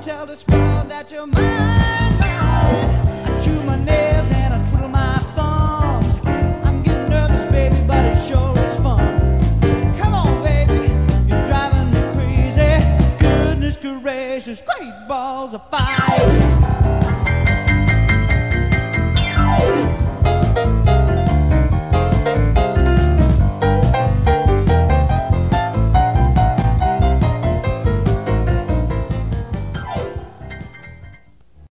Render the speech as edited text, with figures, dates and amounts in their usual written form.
tell this world that you're mine, mine. I chew my nails and I twiddle my thumbs. I'm getting nervous, baby, but it sure is fun. Come on, baby, you're driving me crazy. Goodness gracious, great balls of fire.